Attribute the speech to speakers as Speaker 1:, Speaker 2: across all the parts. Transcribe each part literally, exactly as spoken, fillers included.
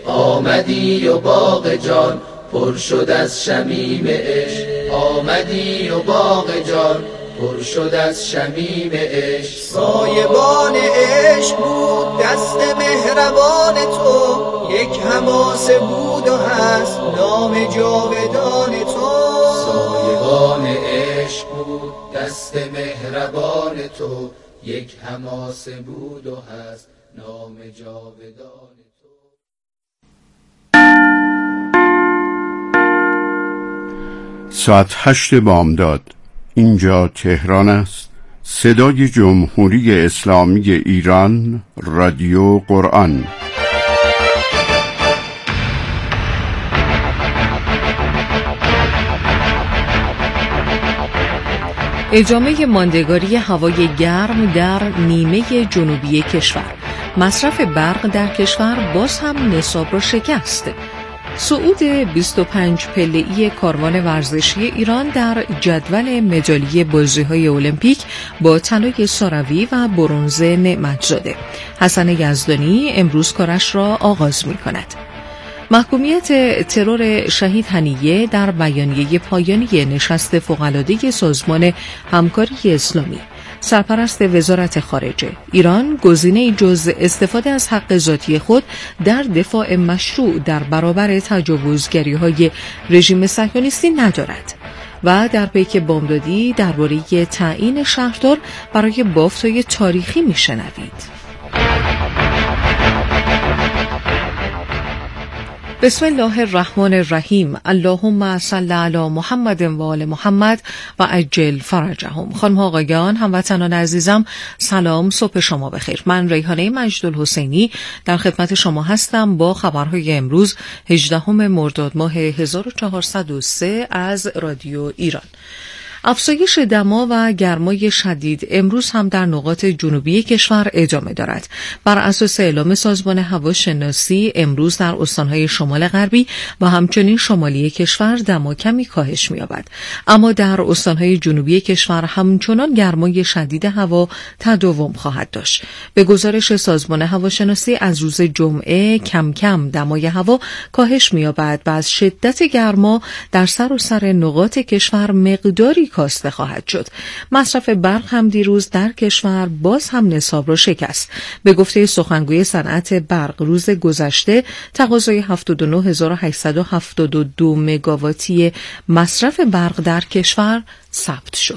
Speaker 1: آمدی و باغ جان پر شد از شمیم عشق، آمدی و باغ جان پر شد از شمیم عشق.
Speaker 2: سایبان عشق بود دست مهربان تو، یک حماسه بود و هست نام جاودان تو.
Speaker 1: سایبان عشق بود دست مهربان تو، یک حماسه بود و هست نام جاودان تو.
Speaker 3: ساعت هشت بامداد. اینجا تهران است. صدای جمهوری اسلامی ایران، رادیو قرآن.
Speaker 4: ادامه ماندگاری هوای گرم در نیمه جنوبی کشور. مصرف برق در کشور باز هم نصاب را شکست. صعود بیست و پنج پله‌ای کاروان ورزشی ایران در جدول مدالی بازی‌های المپیک با طلای ساروی و برنز نعمت‌زاده. حسن یزدانی امروز کارش را آغاز می‌کند. محکومیت ترور شهید هنیه در بیانیه پایانی نشست فوق‌العاده سازمان همکاری اسلامی. سرپرست وزارت خارجه: ایران گزینه‌ای جز استفاده از حق ذاتی خود در دفاع مشروع در برابر تجاوزگری‌های رژیم صهیونیستی ندارد. و در پیک بامدادی درباره تعیین شهردار برای بافت‌های تاریخی می‌شنوید. بسم الله الرحمن الرحیم. اللهم صل علی محمد و آل محمد و عجل فرجهم. خانم ها آقایان، هموطنان عزیزم، سلام، صبح شما بخیر. من ریحانه مجدالحسینی در خدمت شما هستم با خبرهای امروز هجدهم مرداد ماه هزار و چهارصد و سه از رادیو ایران. افزایش دما و گرمای شدید امروز هم در نقاط جنوبی کشور ادامه دارد. بر اساس اعلام سازمان هواشناسی امروز در استانهای شمال غربی و همچنین شمالی کشور دما کمی کاهش می‌یابد، اما در استانهای جنوبی کشور همچنان گرمای شدید هوا تداوم خواهد داشت. به گزارش سازمان هواشناسی از روز جمعه کم کم دمای هوا کاهش می‌یابد و از شدت گرما در سراسر نقاط کشور مقداری کاسته خواهد شد. مصرف برق هم دیروز در کشور باز هم نصاب را شکست. به گفته سخنگوی صنعت برق روز گذشته تقاضای هفتاد و نه هزار و هشتصد و هفتاد و دو مگاواتی مصرف برق در کشور ثبت شد.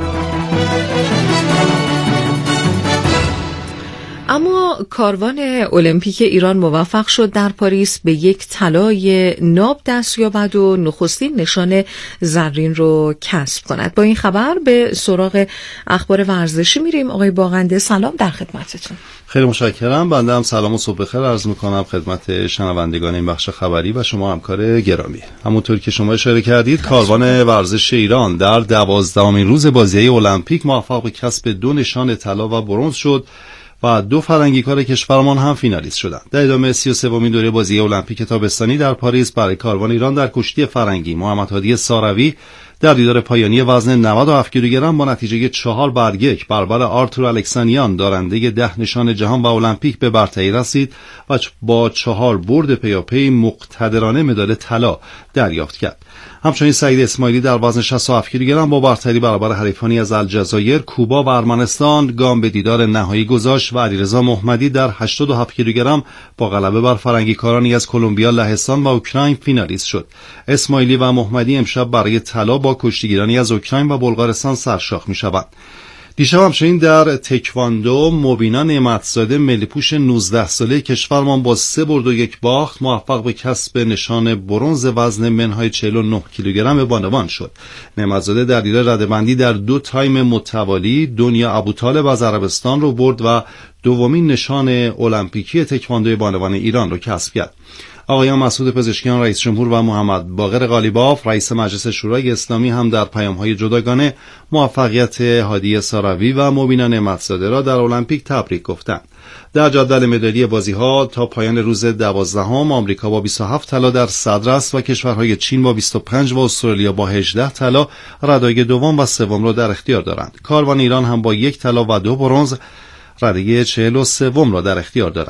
Speaker 4: اما کاروان المپیک ایران موفق شد در پاریس به یک طلای ناب دست یابد و نخستین نشان زرین رو کسب کند. با این خبر به سراغ اخبار ورزشی میریم. آقای باغنده سلام، در خدمتتون.
Speaker 5: خیلی متشکرم. بنده هم سلام و صبح بخیر عرض میکنم خدمت شنوندگان این بخش خبری و شما همکار گرامی. همونطور که شما اشاره کردید، کاروان ورزش ایران در دوازدهمین روز بازی‌های المپیک موفق به کسب دو نشان طلا و برنز شد و دو فرنگیکار کشورمان هم فینالیست شدند. در ادامه سی و سومین دوره بازی المپیک تابستانی در پاریس برای کاروان ایران در کشتی فرنگی محمد هادی ساروی در دیدار پایانی وزن نود و هفت کیلوگرم با نتیجه چهار بر یک برابر آرتور الکسانیان دارنده ده نشان جهان و المپیک به برتری رسید و با چهار برد پیاپی مقتدرانه مدال طلا دریافت کرد. همچنین سعید اسماعیلی در وزن شصت و هفت کیلوگرم با برتری برابر حریفانی از الجزایر، کوبا و ارمنستان گام به دیدار نهایی گذاشت و علیرضا محمدی در هشتاد و هفت کیلوگرم با غلبه بر فرنگیکارانی از کلمبیا، لهستان و اوکراین فینالیست شد. اسماعیلی و محمدی امشب برای طلا با کشتیگیرانی از اوکراین و بلغارستان سرشاخ می‌شوند. دیشب همچنین در تکواندو مبینا نعمتزاده ملی‌پوش نوزده ساله کشورمان با سه برد و یک باخت موفق به کسب نشان برنز وزن منهای چهل و نه کیلوگرم بانوان شد. نعمتزاده در دیدار رده‌بندی در دو تایم متوالی دنیا ابوطالب از عربستان رو برد و دومین نشان المپیکی تکواندو بانوان ایران رو کسب کرد. آقایان مسعود پزشکیان رئیس جمهور و محمد باقر قالیباف رئیس مجلس شورای اسلامی هم در پیام‌های جداگانه موفقیت هادی ساروی و مبینا نعمتزاده را در المپیک تبریک گفتند. در جدول مدالی بازی‌ها تا پایان روز دوازدهم آمریکا با بیست و هفت طلا در صدر است و کشورهای چین با بیست و پنج و استرالیا با هجده طلا ردای دوم و سوم را در اختیار دارند. کاروان ایران هم با یک طلا و دو برنز ردای چهل و سوم را در اختیار دارد.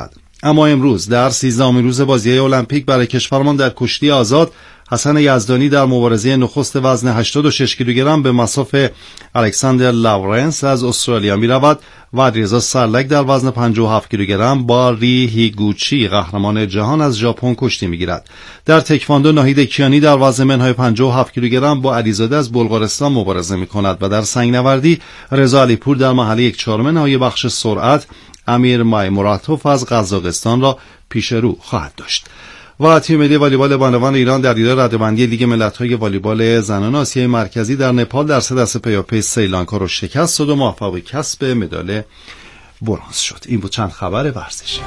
Speaker 5: اما امروز در سیزدهمین روز بازی‌های المپیک برای کشورمان در کشتی آزاد، حسن یزدانی در مبارزه نخست وزن هشتاد و شش کیلوگرم به مصاف الکساندر لاورنس از استرالیا می رود و علیرضا سرلک در وزن پنجاه و هفت کیلوگرم با ری هیگوچی قهرمان جهان از ژاپن کشتی می گیرد. در تکواندو ناهید کیانی در وزن منهای پنجاه و هفت کیلوگرم با علیزاده از بلغارستان مبارزه می کند و در سنگنوردی رضا علیپور در مرحله یک چهارم نهایی بخش سرعت امیر مایموراتوف از قزاقستان را پیش رو خواهد داشت. و تیم ملی والیبال بانوان ایران در دیدار رده‌بندی لیگ ملت‌های والیبال زنان آسیای مرکزی در نپال در سه دسته پیاپی سریلانکا را شکست داد و موفق به کسب مدال برنز شد. این بود چند خبر ورزشی.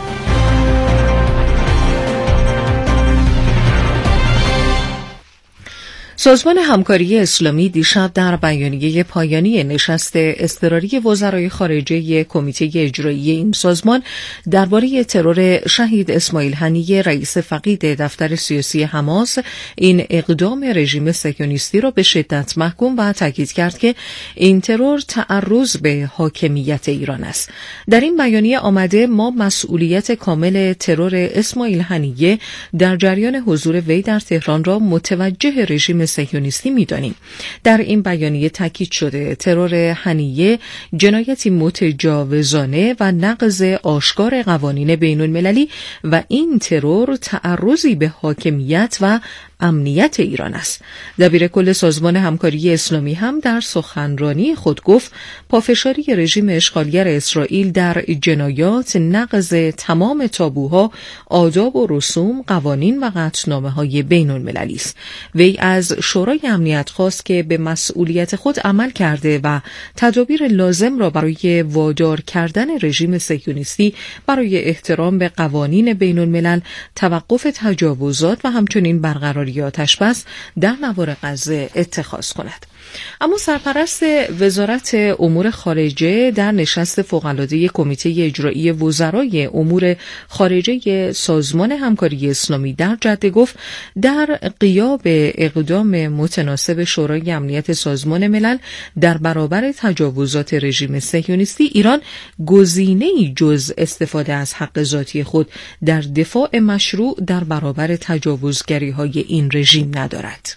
Speaker 4: سازمان همکاری اسلامی دیشب در بیانیه پایانی نشست اضطراری وزرای خارجه کمیته اجرایی این سازمان درباره ترور شهید اسماعیل هنیه رئیس فقید دفتر سیاسی حماس این اقدام رژیم صهیونیستی را به شدت محکوم و تاکید کرد که این ترور تعرض به حاکمیت ایران است. در این بیانیه آمده ما مسئولیت کامل ترور اسماعیل هنیه در جریان حضور وی در تهران را متوجه رژیم صهیونیستی می‌دانیم. در این بیانیه تاکید شده ترور هنیه جنایتی متجاوزانه و نقض آشکار قوانین بین‌المللی و این ترور تعرضی به حاکمیت و امنیت ایران است. دبیر کل سازمان همکاری اسلامی هم در سخنرانی خود گفت پافشاری رژیم اشغالگر اسرائیل در جنایات نقض تمام تابوها، آداب و رسوم، قوانین و قطعنامه‌های بین‌المللی است. وی از شورای امنیت خواست که به مسئولیت خود عمل کرده و تدابیر لازم را برای وادار کردن رژیم صهیونیستی برای احترام به قوانین بین‌الملل، توقف تجاوزات و همچنین برقراری آتش بس در نوار غزه اتخاذ کند. اما سرپرست وزارت امور خارجه در نشست فوق‌العاده کمیته اجرایی وزرای امور خارجه سازمان همکاری اسلامی در جده گفت در غیاب اقدام متناسب شورای امنیت سازمان ملل در برابر تجاوزات رژیم صهیونیستی، ایران گزینه‌ای جز استفاده از حق ذاتی خود در دفاع مشروع در برابر تجاوزگری‌های این رژیم ندارد.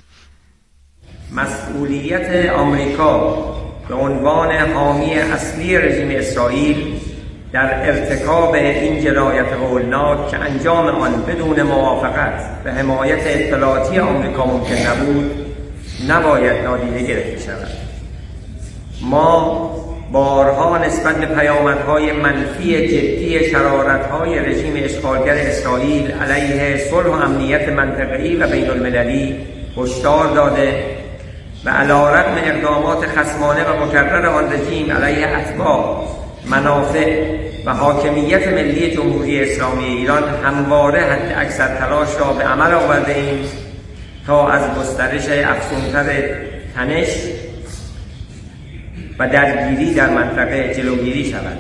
Speaker 6: مسئولیت آمریکا به عنوان حامی اصلی رژیم اسرائیل در ارتکاب این جنایت هولناک که انجام آن بدون موافقت و حمایت اطلاعاتی آمریکا ممکن نبود نباید نادیده گرفته شود. ما بارها نسبت به پیامدهای منفی جدی شرارت‌های رژیم اشغالگر اسرائیل علیه صلح و امنیت منطقه‌ای و بین‌المللی هشدار داده و علی‌رغم اقدامات خصمانه و مکرر آن رژیم علیه اتباع، منافع و حاکمیت ملی جمهوری اسلامی ایران همواره حد اکثر تلاش را به عمل آورده ایم تا از گسترش افزونتر تنش و درگیری در منطقه جلوگیری شود.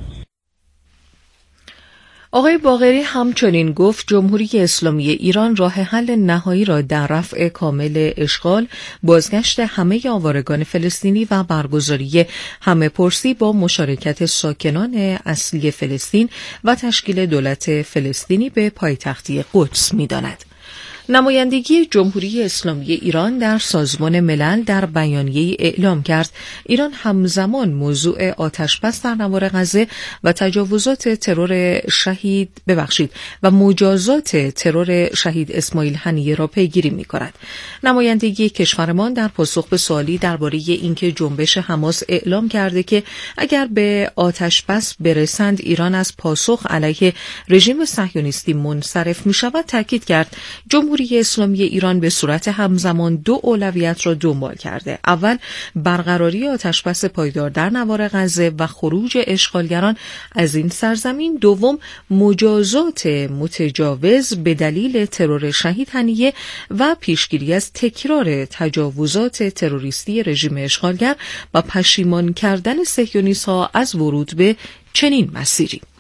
Speaker 4: آقای باقری همچنین گفت جمهوری اسلامی ایران راه حل نهایی را در رفع کامل اشغال، بازگشت همه آوارگان فلسطینی و برگزاری همه پرسی با مشارکت ساکنان اصلی فلسطین و تشکیل دولت فلسطینی به پایتختی قدس می‌داند. نمایندگی جمهوری اسلامی ایران در سازمان ملل در بیانیه‌ای اعلام کرد ایران همزمان موضوع آتش‌بس در نوار غزه و تجاوزات ترور شهید ببخشید و مجازات ترور شهید اسماعیل هنیه را پیگیری می‌کند. نمایندگی کشورمان در پاسخ به سوالی درباره اینکه جنبش حماس اعلام کرده که اگر به آتش‌بس برسند ایران از پاسخ علیه رژیم صهیونیستی منصرف می‌شود تاکید کرد جمهوری اسلامی ایران به صورت همزمان دو اولویت را دنبال کرده. اول برقراری آتشبس پایدار در نوار غزه و خروج اشغالگران از این سرزمین. دوم مجازات متجاوز به دلیل ترور شهید هنیه و پیشگیری از تکرار تجاوزات تروریستی رژیم اشغالگر و پشیمان کردن صهیونیست‌ها از ورود به چنین مسیری.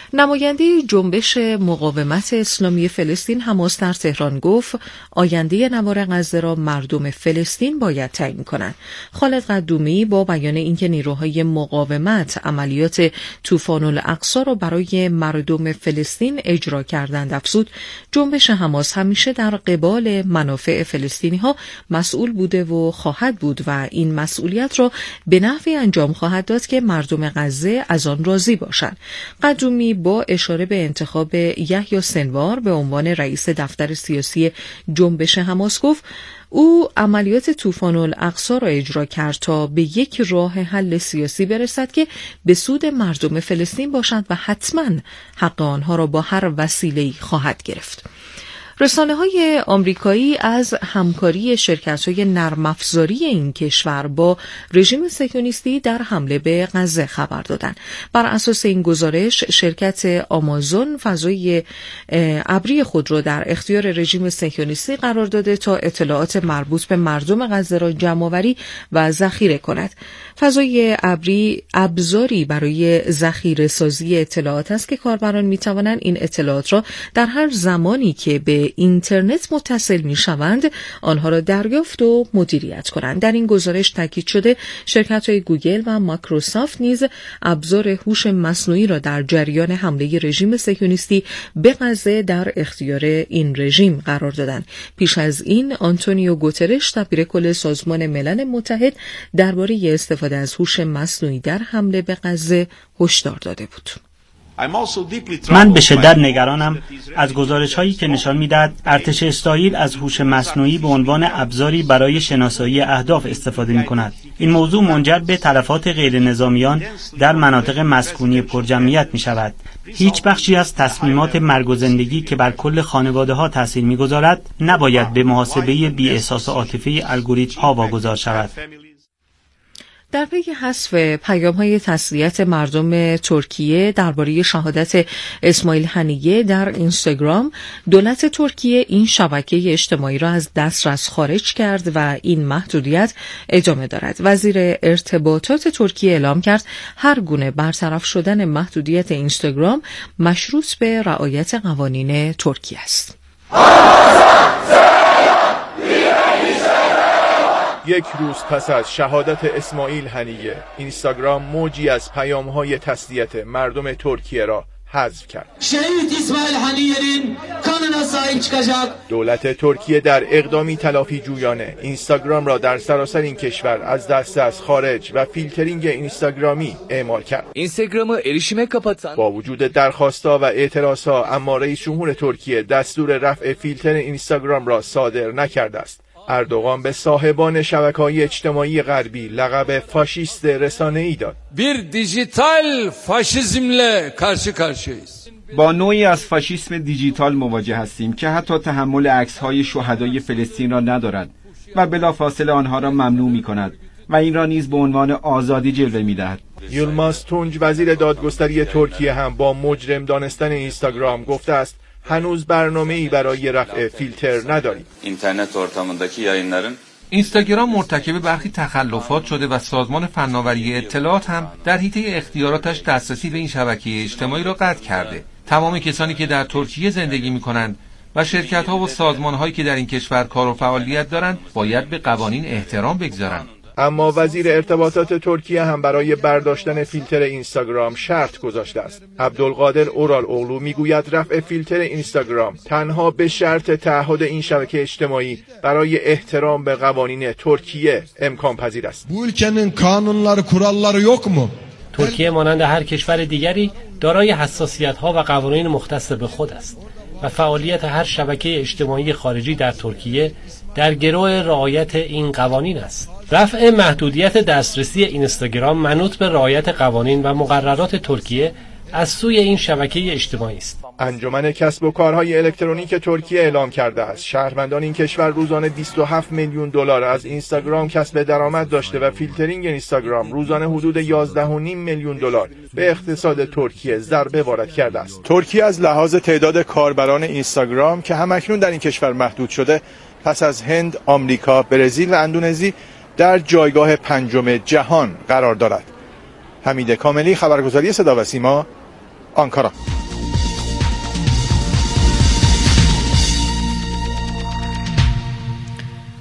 Speaker 4: نماینده جنبش مقاومت اسلامی فلسطین حماس در تهران گفت آینده نوار غزه را مردم فلسطین باید تعیین کنند. خالد قدومی با بیان اینکه نیروهای مقاومت عملیات طوفان الاقصی را برای مردم فلسطین اجرا کردند افزود جنبش حماس همیشه در قبال منافع فلسطینی‌ها مسئول بوده و خواهد بود و این مسئولیت را به نحوی انجام خواهد داد که مردم غزه از آن راضی باشند. قدومی با اشاره به انتخاب یحیی سنوار به عنوان رئیس دفتر سیاسی جنبش حماس گفت او عملیات طوفان الاقصی را اجرا کرد تا به یک راه حل سیاسی برسد که به سود مردم فلسطین باشد و حتما حق آنها را با هر وسیله‌ای خواهد گرفت. رسانه‌های آمریکایی از همکاری شرکت‌های نرم افزاری این کشور با رژیم صهیونیستی در حمله به غزه خبر دادند. بر اساس این گزارش شرکت آمازون فضای ابری خود را در اختیار رژیم صهیونیستی قرار داده تا اطلاعات مربوط به مردم غزه را جمع‌آوری و ذخیره کند. فضای ابری ابزاری برای ذخیره سازی اطلاعات است که کاربران می‌توانند این اطلاعات را در هر زمانی که به اینترنت متصل می‌شوند آنها را دریافت و مدیریت کنند. در این گزارش تاکید شده شرکت‌های گوگل و مایکروسافت نیز ابزار هوش مصنوعی را در جریان حمله رژیم صهیونیستی به غزه در اختیار این رژیم قرار دادند. پیش از این آنتونیو گوترش دبیر کل سازمان ملل متحد درباره استفاده از هوش مصنوعی در حمله به غزه هشدار داده بود.
Speaker 7: من به شدت نگرانم از گزارش‌هایی که نشان می‌دهد ارتش اسرائیل از هوش مصنوعی به عنوان ابزاری برای شناسایی اهداف استفاده می‌کند. این موضوع منجر به تلفات غیر نظامیان در مناطق مسکونی پرجمعیت می‌شود. هیچ بخشی از تصمیمات مرگ و زندگی که بر کل خانواده‌ها تأثیر می‌گذارد نباید به محاسبه بی‌احساس و عاطفی الگوریتم‌ها واگذار شود.
Speaker 4: در پی حذف پیام‌های تسلیت مردم ترکیه درباره شهادت اسماعیل هنیه در اینستاگرام، دولت ترکیه این شبکه اجتماعی را از دسترس خارج کرد و این محدودیت ادامه دارد. وزیر ارتباطات ترکیه اعلام کرد هر گونه برطرف شدن محدودیت اینستاگرام مشروط به رعایت قوانین ترکیه است.
Speaker 8: یک روز پس از şehadet اسماعیل هنیه، اینستاگرام موجی از پیام‌های تسلیت مردم ترکیه را حذف کرد.
Speaker 9: شهید اسماعیل هنیه'nin kanına sahip çıkacak.
Speaker 8: دولت ترکیه در اقدامی تلافی جویانه اینستاگرام را در سراسر این کشور از دست از خارج و فیلترینگ اینستاگرامی اعمال کرد.
Speaker 10: اینستاگرامı erişime kapatan
Speaker 8: با وجود درخواست‌ها و اعتراض‌ها اما رئیس جمهور ترکیه دستور رفع فیلتر اینستاگرام را صادر نکرده است. اردوغان به صاحبان شبکه‌های اجتماعی غربی لقب فاشیست رسانه‌ای داد.
Speaker 10: bir dijital faşizmle karşı karşıyayız.
Speaker 11: با نوعی از فاشیسم دیجیتال مواجه هستیم که حتی تحمل عکس‌های شهدای فلسطین را ندارد و بلافاصله آنها را ممنوع می‌کند و این را نیز به عنوان آزادی جلوه می‌دهد.
Speaker 8: یلماز تونج وزیر دادگستری ترکیه هم با مجرم دانستن اینستاگرام گفته است هنوز برنامه‌ای برای رفع فیلتر نداریم.
Speaker 12: اینترنت ortamındaki yayınların
Speaker 13: اینستاگرام مرتکب برخی تخلفات شده و سازمان فناوری اطلاعات هم در حیطه اختیاراتش دسترسی به این شبکه اجتماعی را قطع کرده. تمام کسانی که در ترکیه زندگی می‌کنند و شرکت‌ها و سازمان‌هایی که در این کشور کار و فعالیت دارند باید به قوانین احترام بگذارند.
Speaker 8: اما وزیر ارتباطات ترکیه هم برای برداشتن فیلتر اینستاگرام شرط گذاشته است. عبدالقادر اورالوغلو میگوید رفع فیلتر اینستاگرام تنها به شرط تعهد این شبکه اجتماعی برای احترام به قوانین ترکیه امکان پذیر است.
Speaker 14: Bu ülkenin kanunları, kuralları yok mu?
Speaker 15: ترکیه مانند هر کشور دیگری دارای حساسیت‌ها و قوانین مختص به خود است و فعالیت هر شبکه اجتماعی خارجی در ترکیه در گرو رعایت این قوانین است. رفع محدودیت دسترسی اینستاگرام منوط به رعایت قوانین و مقررات ترکیه از سوی این شبکه اجتماعی است.
Speaker 8: انجمن کسب و کارهای الکترونیک ترکیه اعلام کرده است شهروندان این کشور روزانه بیست و هفت میلیون دلار از اینستاگرام کسب درآمد داشته و فیلترینگ اینستاگرام روزانه حدود یازده و نیم میلیون دلار به اقتصاد ترکیه ضربه وارد کرده است. ترکیه از لحاظ تعداد کاربران اینستاگرام که همکنون در این کشور محدود شده پس از هند، آمریکا، برزیل و اندونزی در جایگاه پنجم جهان قرار دارد. حمید کاملی، خبرگزاری صدا و سیما، آنکارا.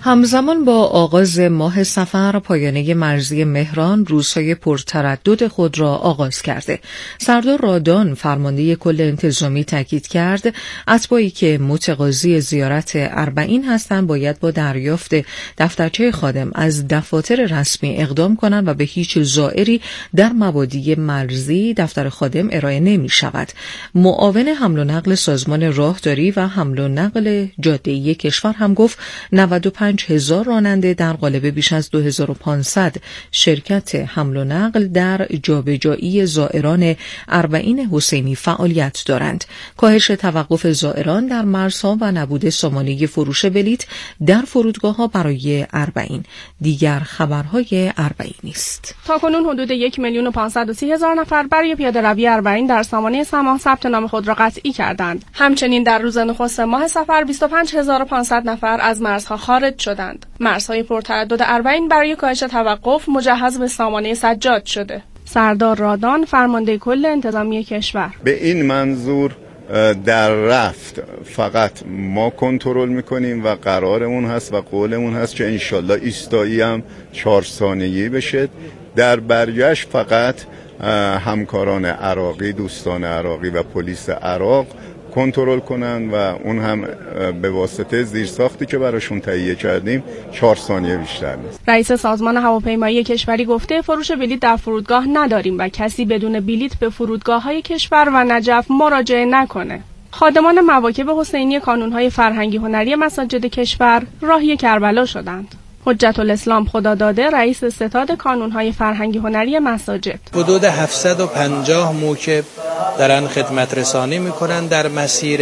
Speaker 4: همزمان با آغاز ماه صفر، پایانه مرزی مهران روزهای پرتردد خود را آغاز کرده. سردار رادان فرمانده کل انتظامی تاکید کرد اتباعی که متقاضی زیارت اربعین هستند باید با دریافت دفترچه خادم از دفاتر رسمی اقدام کنند و به هیچ زائری در مبادی مرزی دفتر خادم ارائه نمی شود. معاون حمل و نقل سازمان راهداری و حمل و نقل جاده‌ای کشور هم گفت نود و پنج هزار راننده در قالب بیش از دو هزار و پانصد شرکت حمل و نقل در جابجایی زائران اربعین حسینی فعالیت دارند. کاهش توقف زائران در مرزها و نبود سامانه فروش بلیط در فرودگاه‌ها برای اربعین دیگر خبرهای اربعینی است.
Speaker 16: تاکنون حدود یک میلیون و پانصد و سی هزار نفر برای پیاده روی اربعین در سامانه سما ثبت نام خود را قطعی کردند. همچنین در روز نخست ماه صفر بیست و پنج هزار و پانصد نفر از مرزها خارج شدند. مرزهای پرتردد اربعین برای کاهش توقف مجهز به سامانه سجاد شده. سردار رادان فرمانده کل انتظامی کشور
Speaker 17: به این منظور در رفت فقط ما کنترل میکنیم و قرارمون هست و قولمون هست که انشالله ایستایی هم چهار ثانیه‌ای بشه. در برگشت فقط همکاران عراقی، دوستان عراقی و پلیس عراق کنترل کنن و اون هم به واسطه زیرساختی که براشون تهیه کردیم چهار ثانیه بیشتر نیست.
Speaker 16: رئیس سازمان هواپیمایی کشوری گفته فروش بلیط در فرودگاه نداریم و کسی بدون بلیط به فرودگاه‌های کشور و نجف مراجعه نکنه. خادمان مواکب حسینی کانون‌های فرهنگی هنری مساجد کشور راهی کربلا شدند. حجت الاسلام خداداده رئیس ستاد کانون‌های فرهنگی هنری مساجد
Speaker 18: حدود هفتصد و پنجاه موکب دارن خدمت رسانی میکنن در مسیر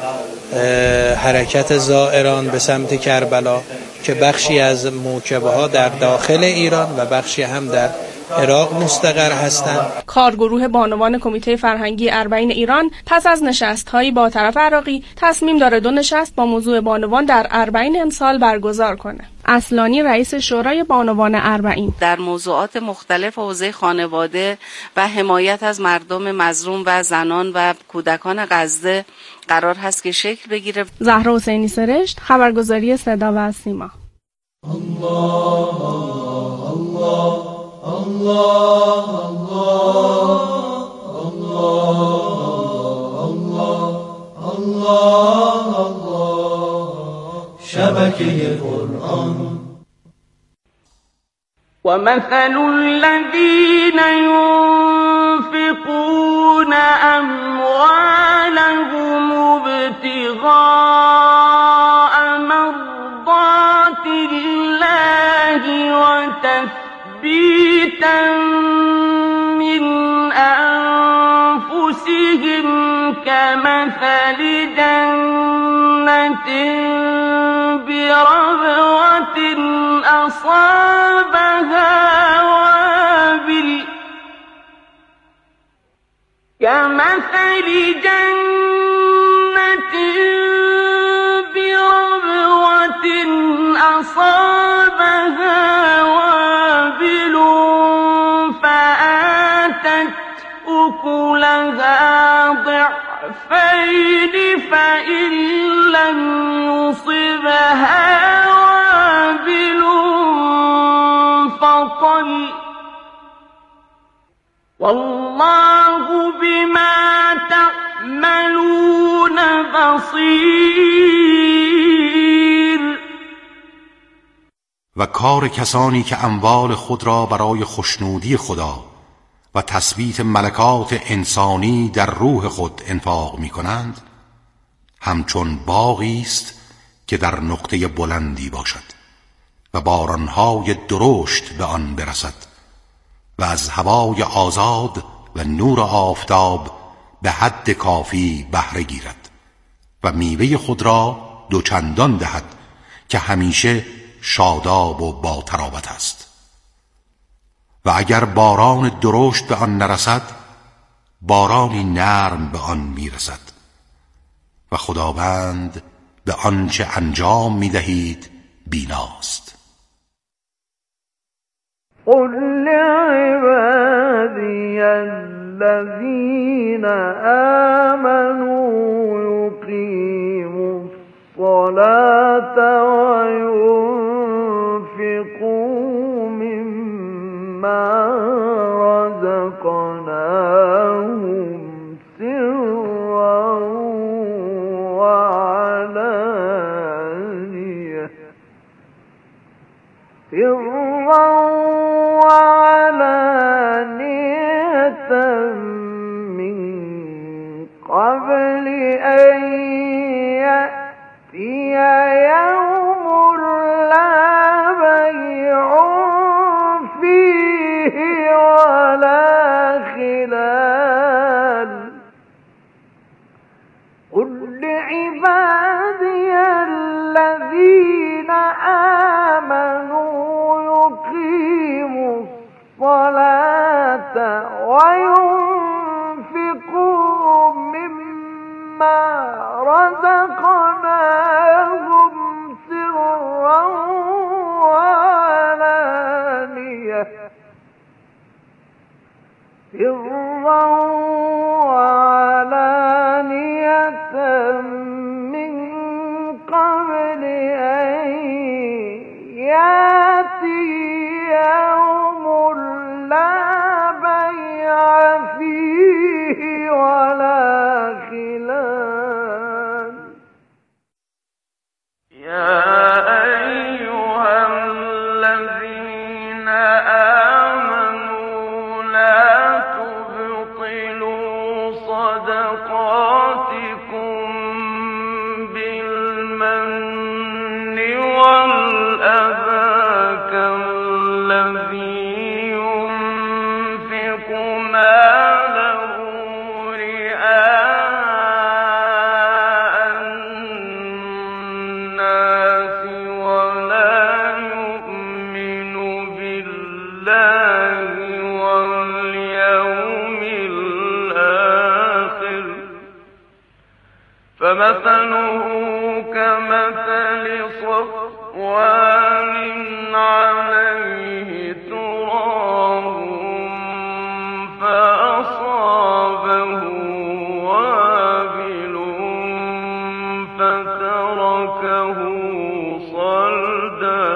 Speaker 18: حرکت زائران به سمت کربلا که بخشی از موکب‌ها در داخل ایران و بخشی هم در عراق مستقر هستند.
Speaker 16: کارگروه بانوان کمیته فرهنگی اربعین ایران پس از نشست‌هایی با طرف عراقی تصمیم داره دو نشست با موضوع بانوان در اربعین امسال برگزار کنه. اصلانی رئیس شورای بانوان اربعین
Speaker 19: در موضوعات مختلف حوزه خانواده و حمایت از مردم مظلوم و زنان و کودکان غزه قرار هست که شکل بگیره.
Speaker 16: زهرا حسینی سرشت، خبرگزاری صدا و سیما.
Speaker 1: الله الله الله الله الله الله الله شبکه قرآن.
Speaker 20: ومثل الذين ينفقون أموالهم ابتغاء مرضات الله وتثبيتا من أنفسهم كمثل جنة بربوة أصابها وابل كمثل جنة بربوة أصابها وابل فآتت أكلها ضعفين فإن لم يصبها وابل فطل والله بما تعملون بصیر.
Speaker 21: و کار کسانی که اموال خود را برای خوشنودی خدا و تثبیت ملکات انسانی در روح خود انفاق می کنند همچون باغی است که در نقطه بلندی باشد و بارانهای درشت به آن برسد و از هوای آزاد و نور آفتاب به حد کافی بهره گیرد و میوه خود را دوچندان دهد که همیشه شاداب و با تراوت است. و اگر باران درشت به آن نرسد بارانی نرم به آن میرسد و خداوند به آنچه انجام میدهید بیناست.
Speaker 20: قل لعبادي الذين آمنوا يقيموا الصلاة وينفقوا سرا وعلانية من قبل أن يأتي يوم لا بيع فيه ولا خلال قل لعبادي الذين آمنوا يقيموا الصلاة وينفقوا مما رزقناهم سرا وعلانية سرا وعلانية من قبل أن يأتي يوم لا بيع فيه ولا خلال يا أيها الذين آمنوا لا تبطلوا صدقاتكم بالمن والأذى كالذي ينفق ماله رئاء الناس ولا يؤمن بالله واليوم الآخر فمثله كمثل صفوان عليه تراب فأصابه وابل فتركه صلدا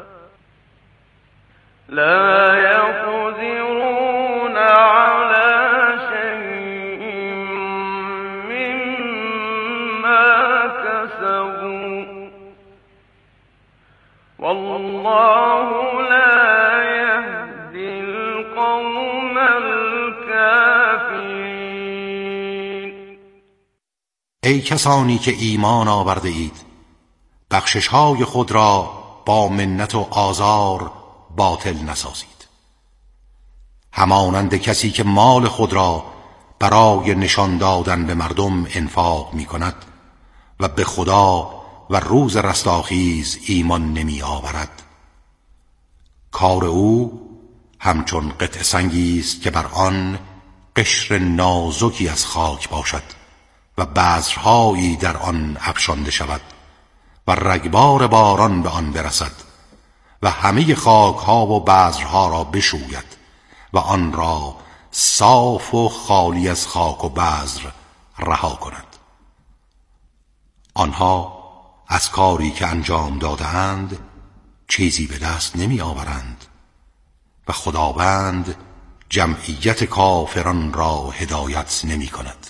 Speaker 20: لا يقدرون على شيء مما كسبوا والله لا يهدي القوم الكافرين.
Speaker 21: ای کسانی که ایمان آورده اید بخشش های خود را با منت و آزار باطل نسازید، همانند کسی که مال خود را برای نشان دادن به مردم انفاق می کند و به خدا و روز رستاخیز ایمان نمی آورد. کار او همچون قطع سنگی است که بر آن قشر نازکی از خاک باشد و بذرهایی در آن افشانده شود و رگبار باران به آن برسد و همه خاکها و بذرها را بشوید و آن را صاف و خالی از خاک و بذر رها کند. آنها از کاری که انجام داده‌اند چیزی به دست نمی آورند و خداوند جمعیت کافران را هدایت نمی کند.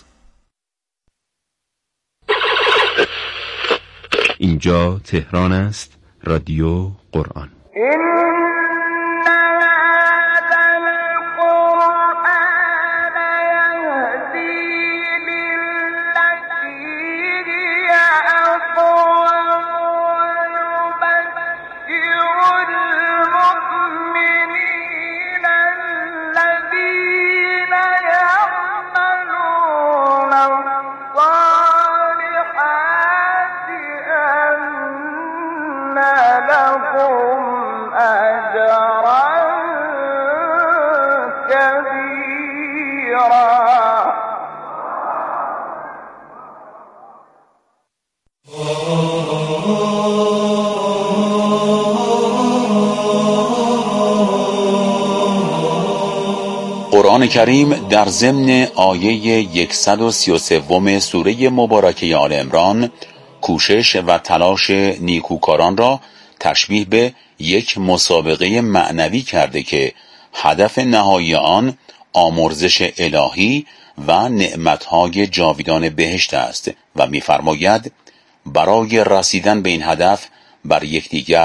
Speaker 2: اینجا تهران است، رادیو قرآن.
Speaker 22: قرآن کریم در ضمن آیه صد و سی و سه سوره مبارکه آل عمران کوشش و تلاش نیکوکاران را تشبیه به یک مسابقه معنوی کرده که هدف نهایی آن آمرزش الهی و نعمتهای جاویدان بهشت است و می‌فرماید برای رسیدن به این هدف بر یکدیگر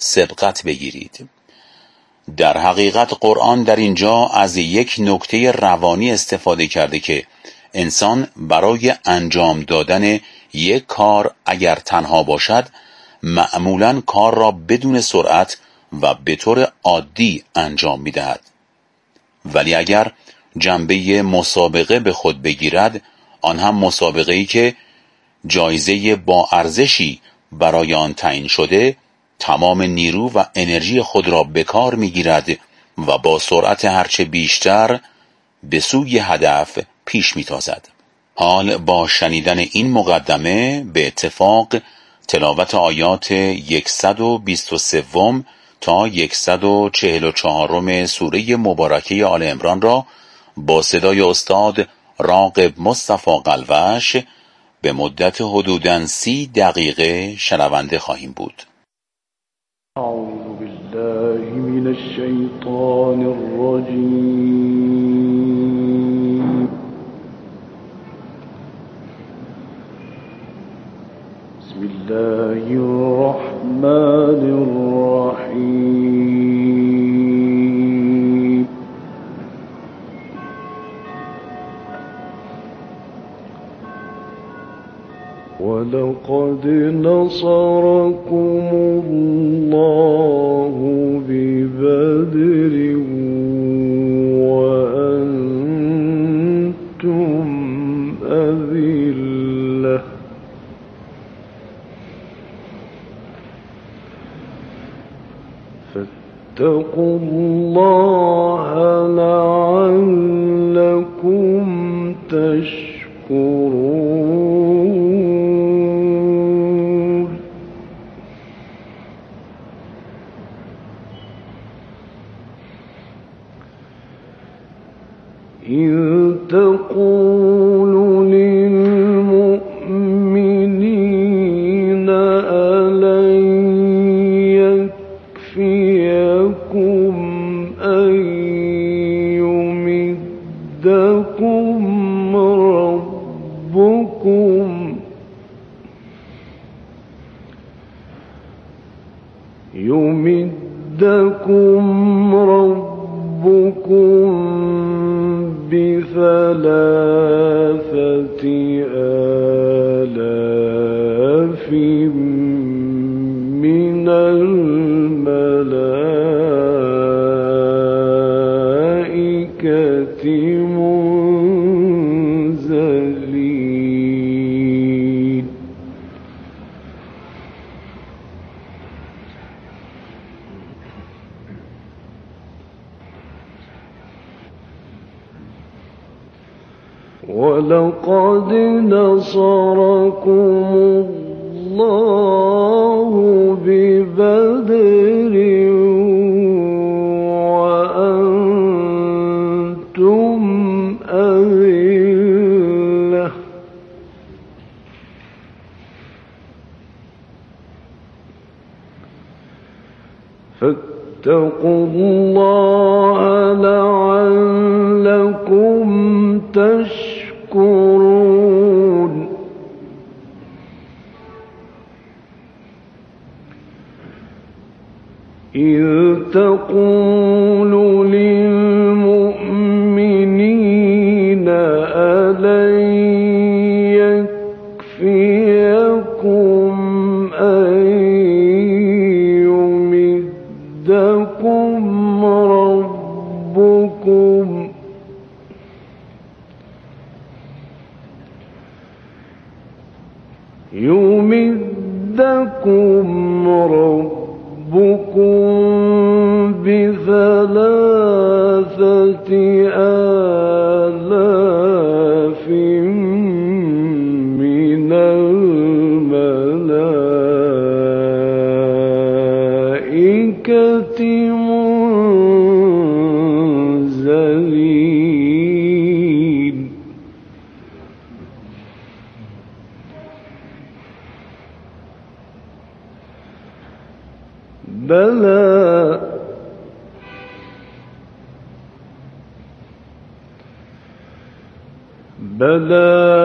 Speaker 22: سبقت بگیرید. در حقیقت قرآن در اینجا از یک نکته روانی استفاده کرده که انسان برای انجام دادن یک کار اگر تنها باشد معمولاً کار را بدون سرعت و به طور عادی انجام می‌دهد. ولی اگر جنبه مسابقه به خود بگیرد، آن هم مسابقه‌ای که جایزه با ارزشی برای آن تعیین شده، تمام نیرو و انرژی خود را به کار می‌گیرد و با سرعت هرچه بیشتر به سوی هدف پیش می‌تازد. حال با شنیدن این مقدمه به اتفاق تلاوت آیات صد و بیست و سه تا صد و چهل و چهار سوره مبارکه آل عمران را با صدای استاد راغب مصطفی قلوش به مدت حدوداً سی دقیقه شنونده خواهیم بود.
Speaker 3: اعوذ بالله من الشیطان الرجیم. بسم الله الرحمن الرحیم. ولقد نصركم الله ببدر وأنتم أذلة فاتقوا الله لعلكم تشكرون. إذ تقول للمؤمنين ألن يكفيكم أن يمدكم ربكم يمدكم ربكم بثلاثة آلاف من الملائكة منزلين. ولقد نصركم الله ببدر وأنتم أذلة فاتقوا الله لعلكم تشكرون. إذ تقول للمؤمنين ألن يكفيكم أن يمدكم ربكم يمدكم ربكم بثلاثة آلاف من الملائكة منزلين. بلى بلى